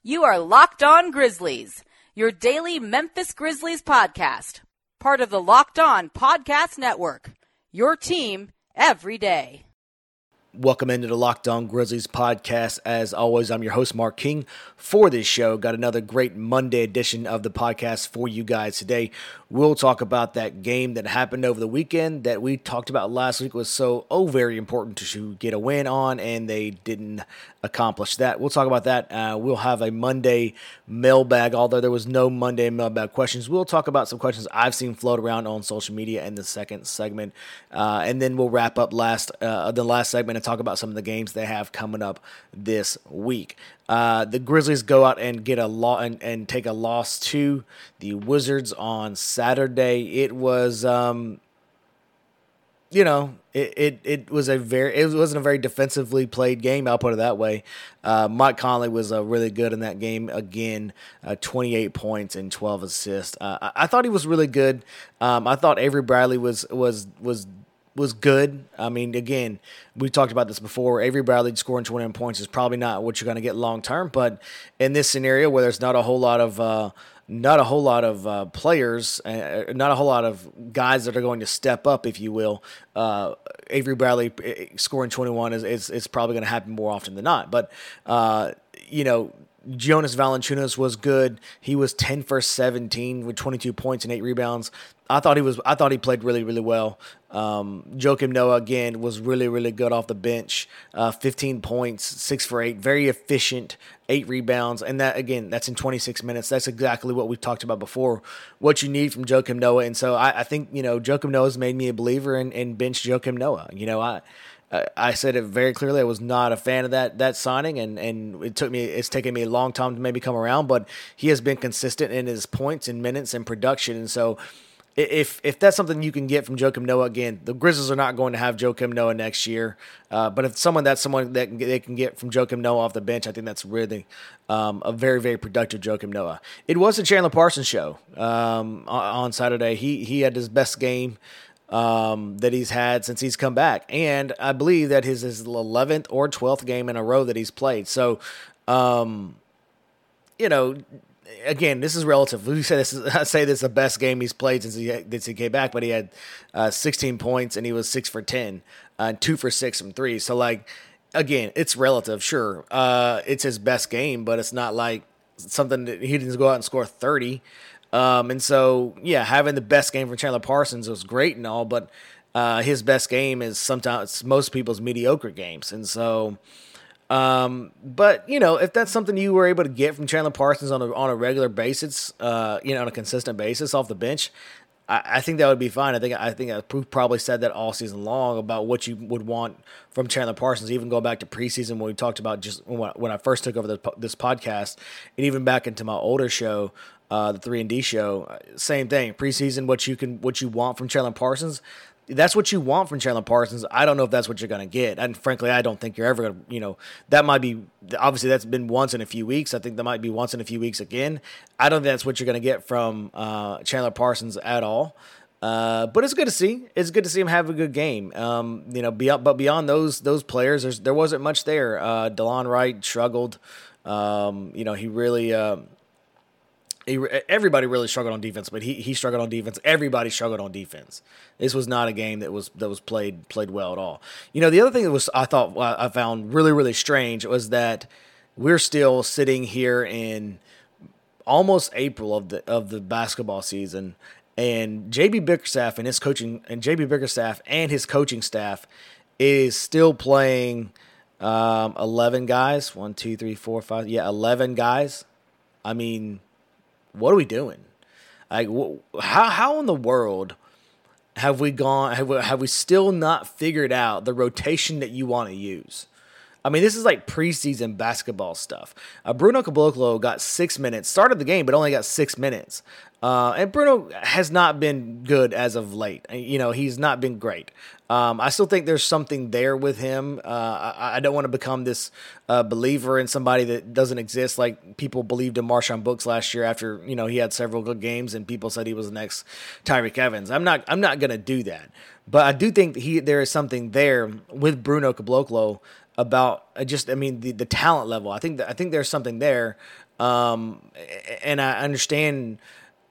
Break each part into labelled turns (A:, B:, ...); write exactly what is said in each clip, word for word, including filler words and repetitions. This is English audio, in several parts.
A: You are Locked On Grizzlies, your daily Memphis Grizzlies podcast. Part of the Locked On Podcast Network, your team every day.
B: Welcome into the Locked On Grizzlies podcast. As always, I'm your host, Mark King, for this show. Got another great Monday edition of the podcast for you guys today. We'll talk about that game that happened over the weekend that we talked about last week was so, oh, very important to get a win on, and they didn't accomplish that. We'll talk about that. Uh, we'll have a Monday mailbag, although there was no Monday mailbag questions. We'll talk about some questions I've seen float around on social media in the second segment, uh, and then we'll wrap up last uh, the last segment and talk about some of the games they have coming up this week. Uh, the Grizzlies go out and get a law and, and take a loss to the Wizards on Saturday. It was, um, you know, it, it it was a very it wasn't a very defensively played game. I'll put it that way. Uh, Mike Conley was uh, really good in that game again. Uh, twenty-eight points and twelve assists. Uh, I, I thought he was really good. Um, I thought Avery Bradley was was was. was good. I mean, again, we talked about this before. Avery Bradley scoring twenty points is probably not what you're going to get long term, but in this scenario where there's not a whole lot of uh, not a whole lot of uh, players, uh, not a whole lot of guys that are going to step up, if you will, uh, Avery Bradley scoring twenty-one is is, is probably going to happen more often than not. But uh, you know. Jonas Valanciunas was good. He was ten for seventeen with twenty-two points and eight rebounds. I thought he was. I thought he played really, really well. Um, Joakim Noah again was really, really good off the bench. Uh, fifteen points, six for eight, very efficient, eight rebounds, and that again, that's in twenty-six minutes. That's exactly what we talked about before. What you need from Joakim Noah, and so I, I think you know Joakim Noah's made me a believer in, in bench Joakim Noah. You know, I. I said it very clearly. I was not a fan of that that signing, and, and it took me. It's taken me a long time to maybe come around, but he has been consistent in his points and minutes and production. And so, if if that's something you can get from Joakim Noah, again, the Grizzlies are not going to have Joakim Noah next year. Uh, but if someone that's someone that they can get from Joakim Noah off the bench, I think that's really um, a very very productive Joakim Noah. It was the Chandler Parsons show um, on Saturday. He he had his best game Um, that he's had since he's come back. And I believe that his is eleventh or twelfth game in a row that he's played. So, um, you know, again, this is relative. We say this is, I say this is the best game he's played since he, since he came back, but he had uh, sixteen points and he was six for ten, uh, two for six from three. So, like, again, it's relative, sure. Uh, it's his best game, but it's not like something that he didn't go out and score thirty. Um, and so, yeah, having the best game from Chandler Parsons was great and all, but uh, his best game is sometimes most people's mediocre games. And so, um, but, you know, if that's something you were able to get from Chandler Parsons on a, on a regular basis, uh, you know, on a consistent basis off the bench, I, I think that would be fine. I think I think I probably said that all season long about what you would want from Chandler Parsons, even going back to preseason when we talked about just when, when I first took over the, this podcast, and even back into my older show, Uh, the three and D show, same thing. Preseason, what you can, what you want from Chandler Parsons, that's what you want from Chandler Parsons. I don't know if that's what you're going to get, and frankly, I don't think you're ever going to. You know, that might be obviously that's been once in a few weeks. I think that might be once in a few weeks again. I don't think that's what you're going to get from uh, Chandler Parsons at all. Uh, but it's good to see. It's good to see him have a good game. Um, you know, beyond, but beyond those those players, there's there wasn't much there. Uh, DeLon Wright struggled. Um, you know, he really. Uh, He, everybody really struggled on defense, but he he struggled on defense. Everybody struggled on defense. This was not a game that was that was played played well at all. You know, the other thing that was I thought I found really really strange was that we're still sitting here in almost April of the of the basketball season, and J B Bickerstaff and his coaching and J B Bickerstaff and his coaching staff is still playing um, eleven guys. One, two, three, four, five. Yeah, eleven guys. I mean. What are we doing? Like, how how in the world have we gone? Have we, have we still not figured out the rotation that you want to use? I mean, this is like preseason basketball stuff. Uh, Bruno Caboclo got six minutes, started the game, but only got six minutes. Uh, and Bruno has not been good as of late. You know, he's not been great. Um, I still think there's something there with him. Uh, I, I don't want to become this uh, believer in somebody that doesn't exist, like people believed in Marshawn Brooks last year after, you know, he had several good games and people said he was the next Tyreke Evans. I'm not. I'm not going to do that. But I do think he there is something there with Bruno Caboclo. about uh, just, I mean, the, the talent level. I think that, I think there's something there. Um, and I understand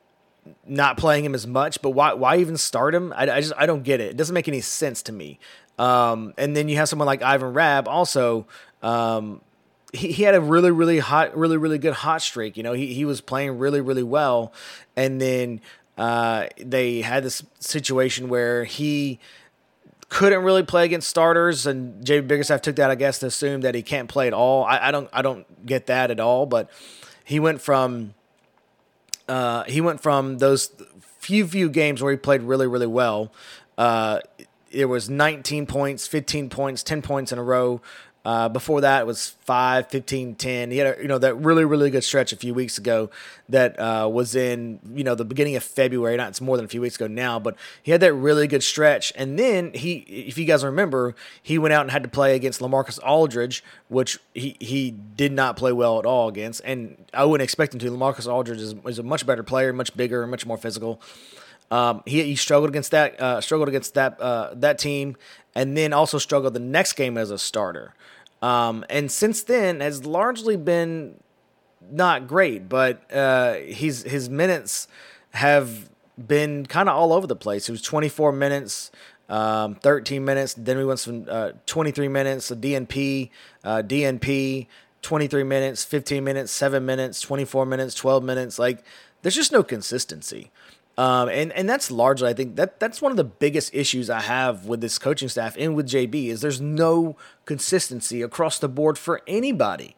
B: not playing him as much, but why, why even start him? I, I just, I don't get it. It doesn't make any sense to me. Um, and then you have someone like Ivan Rabb also, um, he, he had a really, really hot, really, really good hot streak. You know, he, he was playing really, really well. And then, uh, they had this situation where he couldn't really play against starters, and J B Biggerstaff took that, I guess, to assume that he can't play at all. I, I don't, I don't get that at all. But he went from, uh, he went from those few, few games where he played really, really well. Uh, it was nineteen points, fifteen points, ten points in a row. Uh, before that, it was five, fifteen, ten. He had a, you know, that really, really good stretch a few weeks ago that uh, was in, you know, the beginning of February. Not, it's more than a few weeks ago now, but he had that really good stretch. And then he, if you guys remember, he went out and had to play against LaMarcus Aldridge, which he, he did not play well at all against. And I wouldn't expect him to. LaMarcus Aldridge is, is a much better player, much bigger, much more physical. Um, he, he struggled against that, uh, struggled against that, uh, that team, and then also struggled the next game as a starter. Um, and since then has largely been not great, but, uh, he's, his minutes have been kind of all over the place. It was twenty-four minutes, um, thirteen minutes. Then we went from, uh, twenty-three minutes, a D N P, uh, D N P, twenty-three minutes, fifteen minutes, seven minutes, twenty-four minutes, twelve minutes. Like, there's just no consistency. Um, and, and that's largely, I think that that's one of the biggest issues I have with this coaching staff and with J B is there's no consistency across the board for anybody.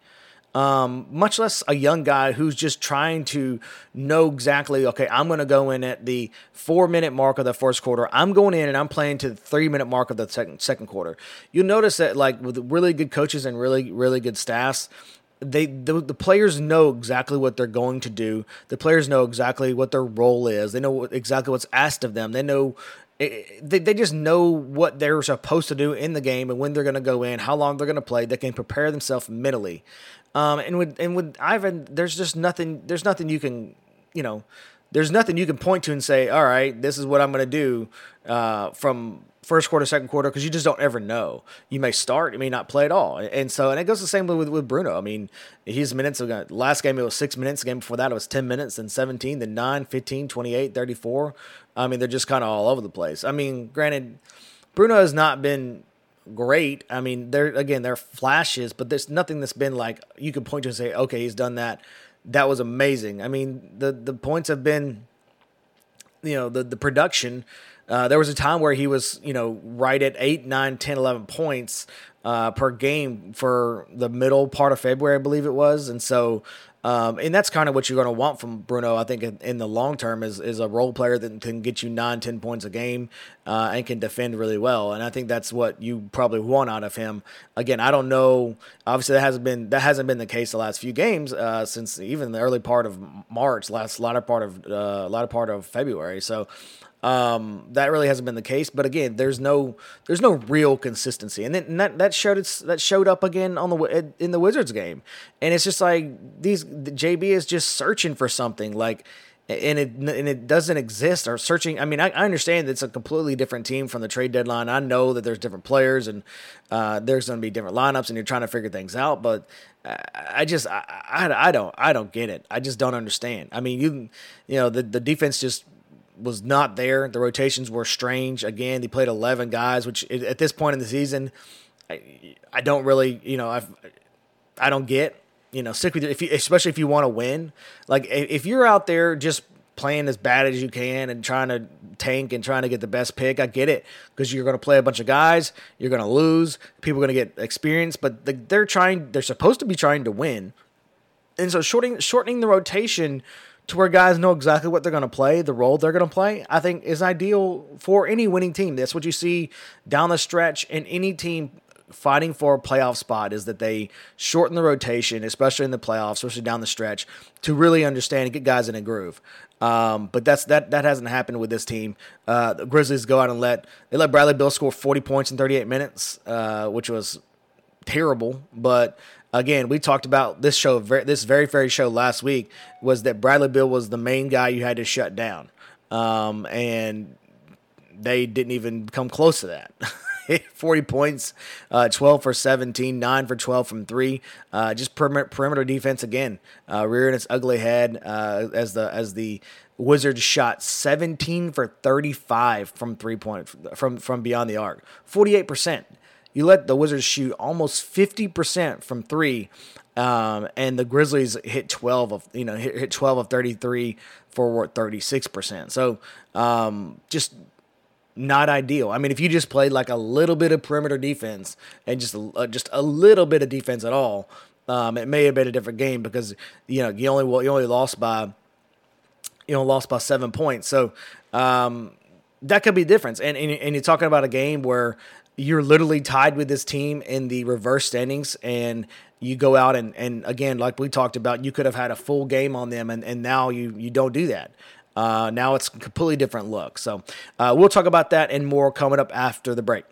B: Um, much less a young guy who's just trying to know exactly, okay, I'm going to go in at the four minute mark of the first quarter. I'm going in and I'm playing to the three minute mark of the second, second quarter. You'll notice that like with really good coaches and really, really good staffs, They the, the players know exactly what they're going to do. The players know exactly what their role is. They know what, exactly what's asked of them. They know they they just know what they're supposed to do in the game and when they're going to go in, how long they're going to play. They can prepare themselves mentally. Um, and with and with Ivan, there's just nothing. There's nothing you can, you know, there's nothing you can point to and say, all right, this is what I'm going to do uh, from first quarter, second quarter, because you just don't ever know. You may start, you may not play at all. And so, and it goes the same way with, with Bruno. I mean, his minutes, last game it was six minutes. The game before that it was ten minutes, then seventeen, then nine, fifteen, twenty-eight, thirty-four. I mean, they're just kind of all over the place. I mean, granted, Bruno has not been great. I mean, there again, there are flashes, but there's nothing that's been like, you can point to and say, okay, he's done that. That was amazing. I mean, the, the points have been, you know, the, the production. Uh, there was a time where he was, you know, right at eight, nine, ten, eleven points uh, per game for the middle part of February, I believe it was. And so, um, and that's kind of what you're going to want from Bruno, I think, in, in the long term is, is a role player that can get you nine, ten points a game uh, and can defend really well. And I think that's what you probably want out of him. Again, I don't know. Obviously, that hasn't been that hasn't been the case the last few games uh, since even the early part of March, last latter part of uh, latter part of February. So. Um, that really hasn't been the case, but again, there's no there's no real consistency, and then and that that showed it's that showed up again on the in the Wizards game, and it's just like these the J B is just searching for something like, and it and it doesn't exist or searching. I mean, I, I understand that it's a completely different team from the trade deadline. I know that there's different players and uh, there's going to be different lineups, and you're trying to figure things out, but. I just I, I, I don't I don't get it. I just don't understand. I mean, you you know the the defense just. was not there. The rotations were strange. Again, they played eleven guys, which at this point in the season, I, I don't really, you know, I've, I don't get, you know, stick with it. If you, especially if you want to win, like if you're out there just playing as bad as you can and trying to tank and trying to get the best pick, I get it because you're going to play a bunch of guys, you're going to lose, people are going to get experience, but the, they're trying, they're supposed to be trying to win. And so shortening, shortening the rotation to where guys know exactly what they're going to play, the role they're going to play, I think is ideal for any winning team. That's what you see down the stretch in any team fighting for a playoff spot is that they shorten the rotation, especially in the playoffs, especially down the stretch, to really understand and get guys in a groove. Um, but that's that that hasn't happened with this team. Uh, the Grizzlies go out and let they let Bradley Beal score forty points in thirty-eight minutes, uh, which was terrible, but again, we talked about this show, this very, very show last week, was that Bradley Beal was the main guy you had to shut down. Um, and they didn't even come close to that. forty points, uh, twelve for seventeen, nine for twelve from three. Uh, just perimeter, perimeter defense again, uh, rearing its ugly head uh, as the as the Wizards shot seventeen for thirty-five from three point from from beyond the arc, forty-eight percent. You let the Wizards shoot almost fifty percent from three, um, and the Grizzlies hit twelve of you know hit, hit twelve of thirty-three for what thirty-six percent. So um, just not ideal. I mean, if you just played like a little bit of perimeter defense and just uh, just a little bit of defense at all, um, it may have been a different game because you know you only you only lost by you know lost by seven points. So um, that could be the difference. And, and and you're talking about a game where you're literally tied with this team in the reverse standings, and you go out and and again, like we talked about, you could have had a full game on them, and and now you you don't do that. Uh, now it's a completely different look. So uh, we'll talk about that and more coming up after the break.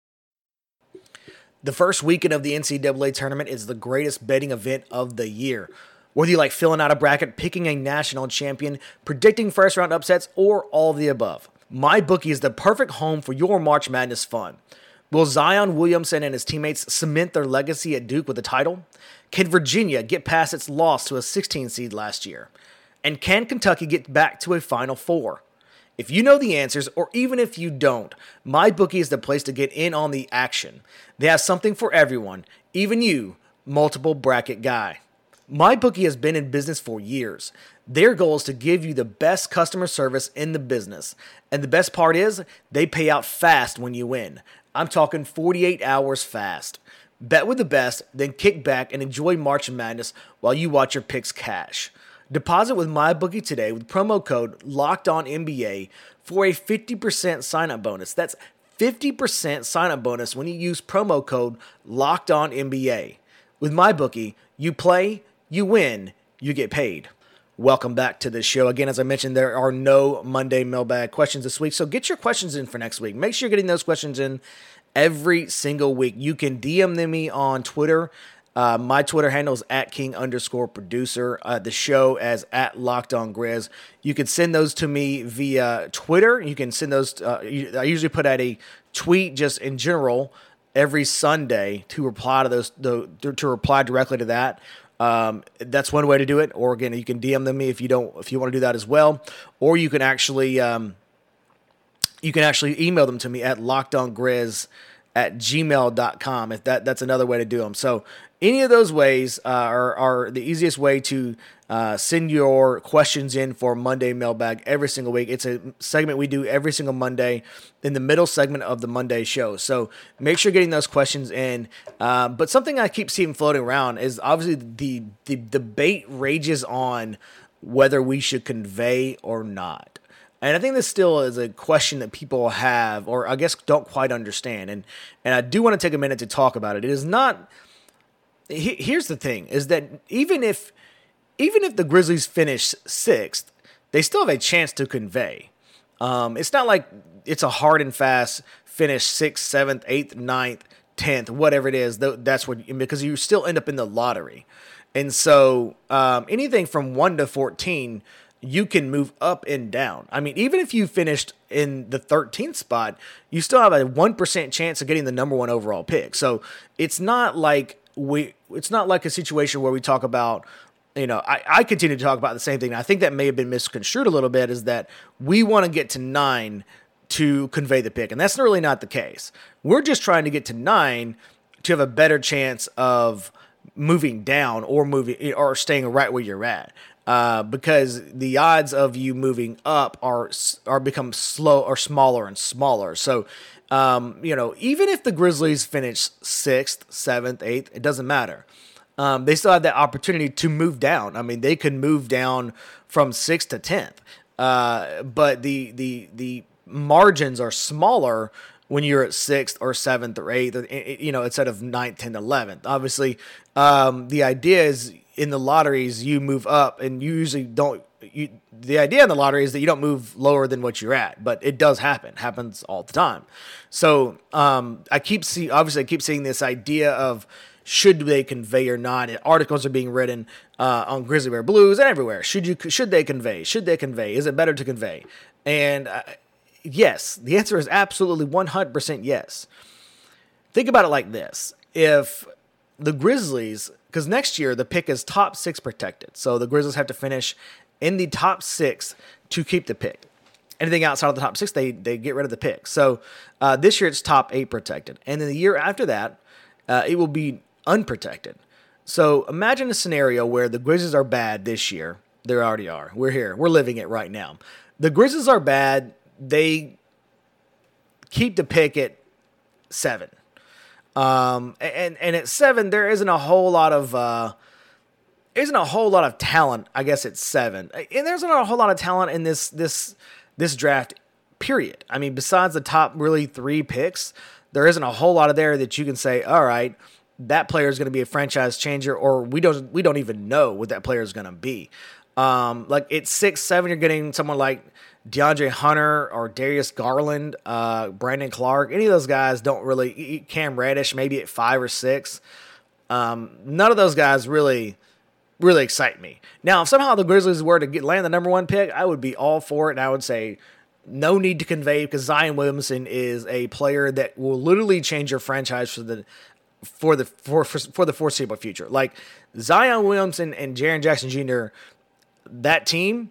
B: The first weekend of the N C double A tournament is the greatest betting event of the year. Whether you like filling out a bracket, picking a national champion, predicting first-round upsets, or all of the above, MyBookie is the perfect home for your March Madness fun. Will Zion Williamson and his teammates cement their legacy at Duke with a title? Can Virginia get past its loss to a sixteen seed last year? And can Kentucky get back to a Final Four? If you know the answers, or even if you don't, MyBookie is the place to get in on the action. They have something for everyone, even you, multiple bracket guy. MyBookie has been in business for years. Their goal is to give you the best customer service in the business. And the best part is, they pay out fast when you win. I'm talking forty-eight hours fast. Bet with the best, then kick back and enjoy March Madness while you watch your picks cash. Deposit with MyBookie today with promo code LOCKEDONNBA for a fifty percent sign-up bonus. That's fifty percent sign-up bonus when you use promo code LOCKEDONNBA. With MyBookie, you play, you win, you get paid. Welcome back to the show. Again, as I mentioned, there are no Monday mailbag questions this week, so get your questions in for next week. Make sure you're getting those questions in every single week. You can D M them me on Twitter. Uh, my Twitter handle is at king underscore producer. Uh, the show as at Locked On Grizz. You can send those to me via Twitter. You can send those. Uh, I usually put out a tweet just in general every Sunday to reply to those. The, to reply directly to that. Um, that's one way to do it. Or again, you can D M them me if you don't. If you want to do that as well. Or you can actually. Um, you can actually email them to me at lockedongrizz at gmail dot com. If that that's another way to do them. So. Any of those ways uh, are, are the easiest way to uh, send your questions in for Monday Mailbag every single week. It's a segment we do every single Monday in the middle segment of the Monday show. So make sure you're getting those questions in. Uh, but something I keep seeing floating around is obviously the, the debate rages on whether we should convey or not. And I think this still is a question that people have, or I guess don't quite understand. And, and I do want to take a minute to talk about it. It is not... Here's the thing, is that even if even if the Grizzlies finish sixth, they still have a chance to convey. Um, it's not like it's a hard and fast finish sixth, seventh, eighth, ninth, tenth, whatever it is. That's what, because you still end up in the lottery. And so um, anything from one to fourteen, you can move up and down. I mean, even if you finished in the thirteenth spot, you still have a one percent chance of getting the number one overall pick. So it's not like we, it's not like a situation where we talk about, you know, I, I continue to talk about the same thing. I think that may have been misconstrued a little bit, is that we want to get to nine to convey the pick. And that's really not the case. We're just trying to get to nine to have a better chance of moving down or moving or staying right where you're at. Uh, because the odds of you moving up are are become slow or smaller and smaller. So, um, you know, even if the Grizzlies finish sixth, seventh, eighth, it doesn't matter. Um, they still have that opportunity to move down. I mean, they could move down from sixth to tenth. Uh, but the the the margins are smaller when you're at sixth or seventh or eighth, or, you know, instead of ninth, tenth, eleventh. Obviously, um, the idea is in the lotteries, you move up, and you usually don't. You, the idea in the lottery is that you don't move lower than what you're at, but it does happen. It happens all the time. So um, I keep see, obviously, I keep seeing this idea of should they convey or not. Articles are being written uh, on Grizzly Bear Blues and everywhere. Should you? Should they convey? Should they convey? Is it better to convey? And uh, yes, the answer is absolutely one hundred percent yes. think about it like this. If the Grizzlies, because next year the pick is top six protected. So the Grizzlies have to finish in the top six to keep the pick. Anything outside of the top six, they they get rid of the pick. So uh, this year it's top eight protected. And then the year after that, uh, it will be unprotected. So imagine a scenario where the Grizzlies are bad this year. They already are. We're here. We're living it right now. The Grizzlies are bad. They keep the pick at seven. Um, and, and at seven, there isn't a whole lot of... Uh, isn't a whole lot of talent, I guess, at seven. And there's not a whole lot of talent in this this... this draft, period. I mean, besides the top really three picks, there isn't a whole lot of there that you can say, all right, that player is going to be a franchise changer, or we don't we don't even know what that player is going to be. Um, like at six, seven, you're getting someone like DeAndre Hunter or Darius Garland, uh, Brandon Clark. Any of those guys don't really. Cam Reddish maybe at five or six. Um, none of those guys really. really excite me. Now, if somehow the Grizzlies were to get land the number one pick, I would be all for it, and I would say no need to convey, because Zion Williamson is a player that will literally change your franchise for the for the for for, for the foreseeable future. Like Zion Williamson and Jaren Jackson Junior, that team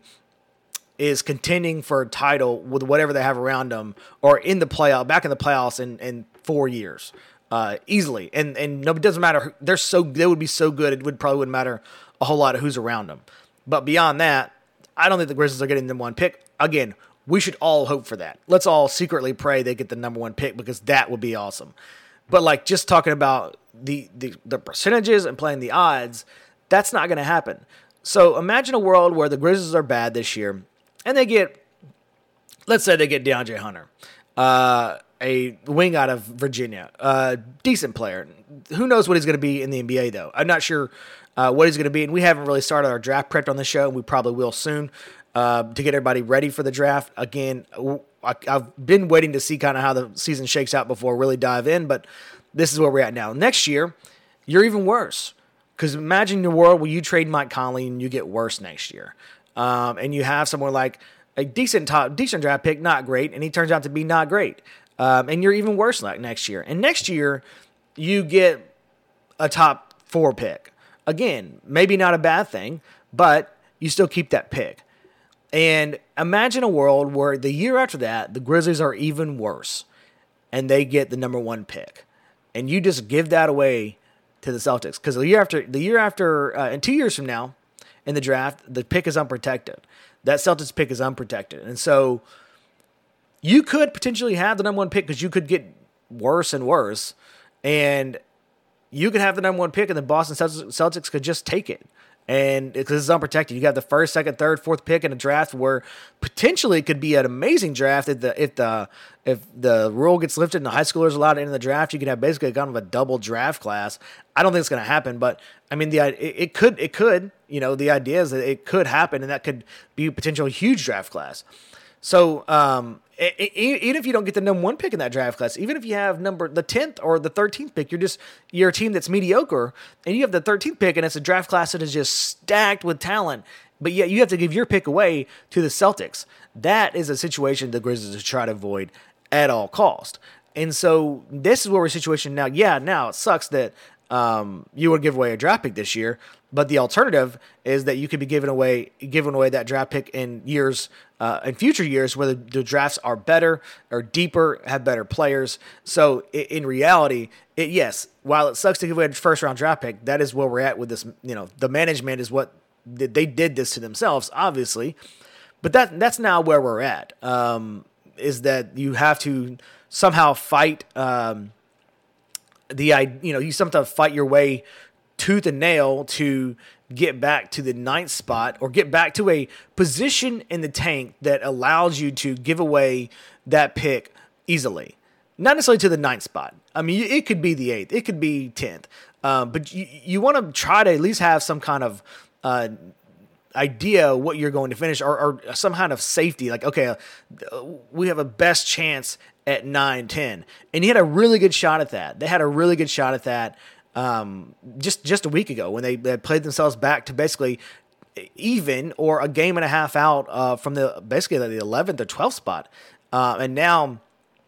B: is contending for a title with whatever they have around them, or in the playoff, back in the playoffs in, in four years, uh, easily. And and no, it doesn't matter. They're so they would be so good. It would probably wouldn't matter a whole lot of who's around them. But beyond that, I don't think the Grizzlies are getting the number one pick. Again, we should all hope for that. Let's all secretly pray they get the number one pick, because that would be awesome. But like just talking about the the, the percentages and playing the odds, that's not going to happen. So imagine a world where the Grizzlies are bad this year, and they get, let's say they get DeAndre Hunter, uh, a wing out of Virginia, a uh, decent player. Who knows what he's going to be in the N B A, though? I'm not sure uh, what he's going to be, and we haven't really started our draft prep on the show, and we probably will soon uh, to get everybody ready for the draft. Again, I, I've been waiting to see kind of how the season shakes out before I really dive in, but this is where we're at now. Next year, you're even worse, because imagine the world where you trade Mike Conley and you get worse next year, um, and you have someone like a decent top, decent draft pick, not great, and he turns out to be not great, um, and you're even worse like next year. And next year, you get a top four pick. Again, maybe not a bad thing, but you still keep that pick. And imagine a world where the year after that, the Grizzlies are even worse, and they get the number one pick, and you just give that away to the Celtics, because the year after, the year after, uh, and two years from now, in the draft, the pick is unprotected. That Celtics pick is unprotected, and so you could potentially have the number one pick, because you could get worse and worse, and you could have the number one pick, and the Boston Celtics could just take it. And because it's unprotected, you got the first, second, third, fourth pick in a draft where potentially it could be an amazing draft if the if the if the rule gets lifted and the high schoolers allowed to enter the draft. You could have basically kind of a double draft class. I don't think it's going to happen, but I mean the it, it could it could you know the idea is that it could happen, and that could be a potential huge draft class. So um, it, it, even if you don't get the number one pick in that draft class, even if you have number the tenth or the thirteenth pick, you're just you're a team that's mediocre, and you have the thirteenth pick, and it's a draft class that is just stacked with talent. But yet you have to give your pick away to the Celtics. That is a situation the Grizzlies try to avoid at all cost. And so this is where we're in a situation now. Yeah, now it sucks that um, you would give away a draft pick this year, but the alternative is that you could be giving away giving away that draft pick in years, uh, in future years, where the, the drafts are better or deeper, have better players. So in, in reality, it, yes, while it sucks to give away a first round draft pick, that is where we're at with this. You know, the management is what they did this to themselves, obviously, but that that's now where we're at. Um, is that you have to somehow fight um, the you know you sometimes fight your way tooth and nail to get back to the ninth spot, or get back to a position in the tank that allows you to give away that pick easily. Not necessarily to the ninth spot. I mean, it could be the eighth. It could be tenth. Um, but you, you want to try to at least have some kind of uh, idea what you're going to finish, or, or some kind of safety. Like, okay, uh, we have a best chance at nine ten. And he had a really good shot at that. They had a really good shot at that Um, just just a week ago, when they, they played themselves back to basically even or a game and a half out uh, from the basically the eleventh or twelfth spot, uh, and now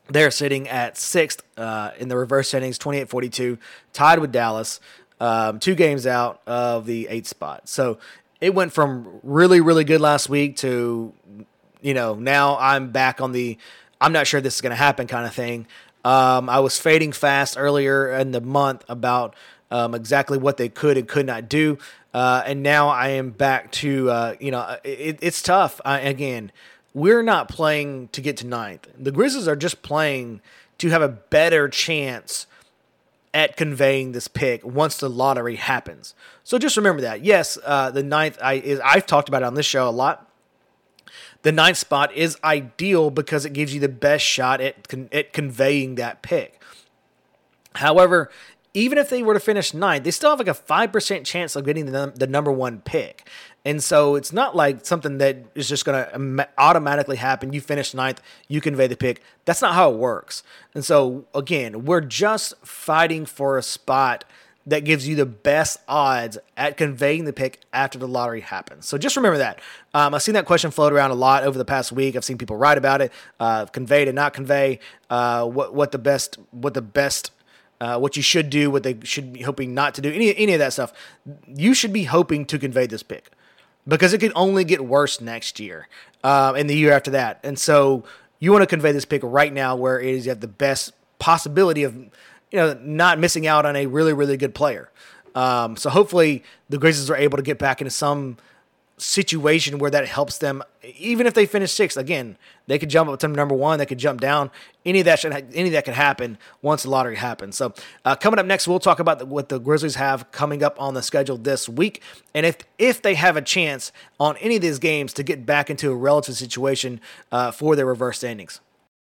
B: They're sitting at sixth uh, in the reverse standings, twenty-eight forty-two, tied with Dallas, um, two games out of the eighth spot. So it went from really, really good last week to, you know, now I'm back on the I'm not sure this is going to happen kind of thing. Um, I was fading fast earlier in the month about um, exactly what they could and could not do. Uh, and now I am back to, uh, you know, it, it's tough. I, again, we're not playing to get to ninth. The Grizzlies are just playing to have a better chance at conveying this pick once the lottery happens. So just remember that. Yes, uh, the ninth, I, is, I've talked about it on this show a lot. The ninth spot is ideal because it gives you the best shot at, con- at conveying that pick. However, even if they were to finish ninth, they still have like a five percent chance of getting the, num- the number one pick. And so it's not like something that is just going to automatically happen. You finish ninth, you convey the pick. That's not how it works. And so, again, we're just fighting for a spot that gives you the best odds at conveying the pick after the lottery happens. So just remember that. Um, I've seen that question float around a lot over the past week. I've seen people write about it, uh, convey to not convey, uh, what what the best, what the best, uh, what you should do, what they should be hoping not to do, any any of that stuff. You should be hoping to convey this pick because it could only get worse next year uh, and the year after that. And so you want to convey this pick right now where it is you have the best possibility of, you know, not missing out on a really, really good player. Um, so hopefully the Grizzlies are able to get back into some situation where that helps them. Even if they finish sixth, again, they could jump up to number one. They could jump down. Any of that should, any of that could happen once the lottery happens. So uh, coming up next, we'll talk about the, what the Grizzlies have coming up on the schedule this week, and if if they have a chance on any of these games to get back into a relative situation uh, for their reverse standings.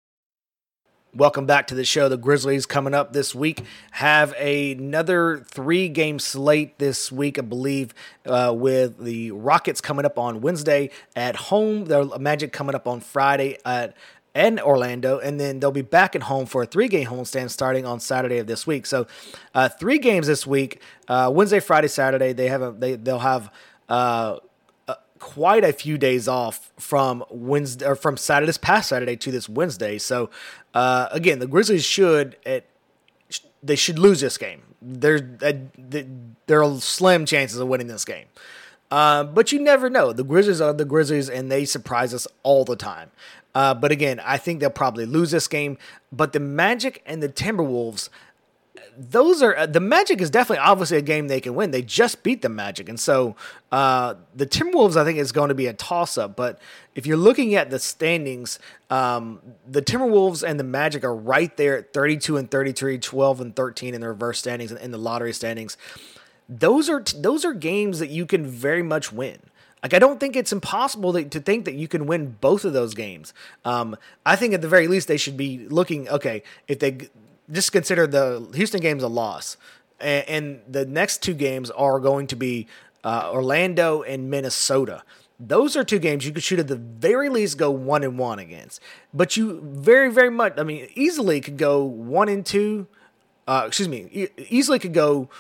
B: Welcome back to the show. The Grizzlies coming up this week have another three-game slate this week, I believe, uh, with the Rockets coming up on Wednesday at home. The Magic coming up on Friday at and Orlando, and then they'll be back at home for a three-game homestand starting on Saturday of this week. So, uh, three games this week: uh, Wednesday, Friday, Saturday. They have a, they they'll have. Uh, quite a few days off from Wednesday or from Saturday, this past Saturday to this Wednesday. So uh, again, the Grizzlies should at, they should lose this game. There there are slim chances of winning this game, uh, but you never know. The Grizzlies are the Grizzlies, and they surprise us all the time. Uh, but again, I think they'll probably lose this game. But the Magic and the Timberwolves, those are the Magic is definitely obviously a game they can win. They just beat the Magic. And so uh, the Timberwolves, I think, is going to be a toss-up. But if you're looking at the standings, um, the Timberwolves and the Magic are right there at thirty-two and thirty-three, twelve and thirteen in the reverse standings and in the lottery standings. Those are those are games that you can very much win. Like, I don't think it's impossible to, to think that you can win both of those games. Um, I think at the very least they should be looking, okay, if they just consider the Houston game's a loss, and, and the next two games are going to be uh, Orlando and Minnesota. Those are two games you could shoot at the very least go one and one against, but you very, very much, I mean, easily could go one and two. Uh, excuse me, e- easily could go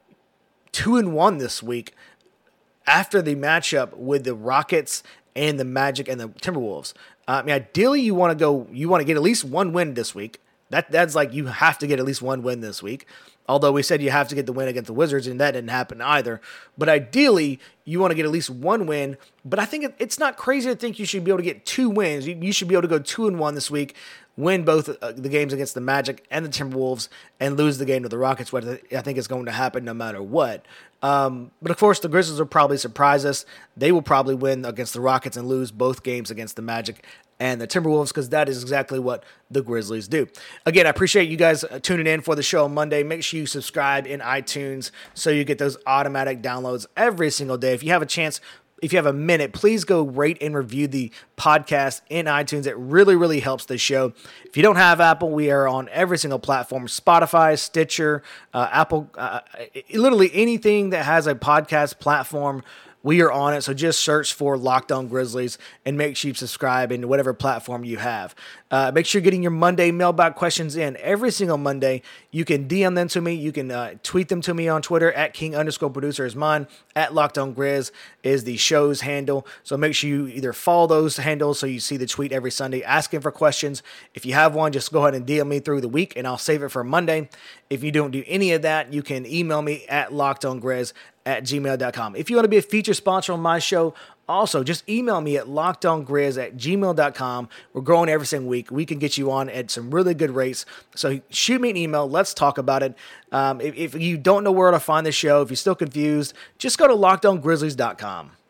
B: two and one this week after the matchup with the Rockets and the Magic and the Timberwolves. Uh, I mean, ideally you want to go, you want to get at least one win this week. That that's like you have to get at least one win this week. Although we said you have to get the win against the Wizards, and that didn't happen either. But ideally, you want to get at least one win. But I think it's not crazy to think you should be able to get two wins. You, you should be able to go two and one this week, win both uh, the games against the Magic and the Timberwolves, and lose the game to the Rockets, which I think is going to happen no matter what. Um, but of course, the Grizzlies will probably surprise us. They will probably win against the Rockets and lose both games against the Magic and the Timberwolves, because that is exactly what the Grizzlies do. Again, I appreciate you guys tuning in for the show on Monday. Make sure you subscribe in iTunes so you get those automatic downloads every single day. If you have a chance, if you have a minute, please go rate and review the podcast in iTunes. It really, really helps the show. If you don't have Apple, we are on every single platform: Spotify, Stitcher, uh, Apple, uh, literally anything that has a podcast platform. we are on it. So just search for Locked On Grizzlies and make sure you subscribe in whatever platform you have. Uh, make sure you're getting your Monday mailbag questions in every single Monday. You can D M them to me. You can uh, tweet them to me on Twitter at King underscore producer is mine. At Locked On Grizz is the show's handle. So make sure you either follow those handles so you see the tweet every Sunday asking for questions. If you have one, just go ahead and D M me through the week and I'll save it for Monday. If you don't do any of that, you can email me at lockedongrizz at gmail dot com. If you want to be a featured sponsor on my show, also just email me at lockedongrizz at gmail dot com. We're growing every single week. We can get you on at some really good rates. So shoot me an email. Let's talk about it. Um, if, if you don't know where to find the show, if you're still confused, just go to locked on grizzlies dot com.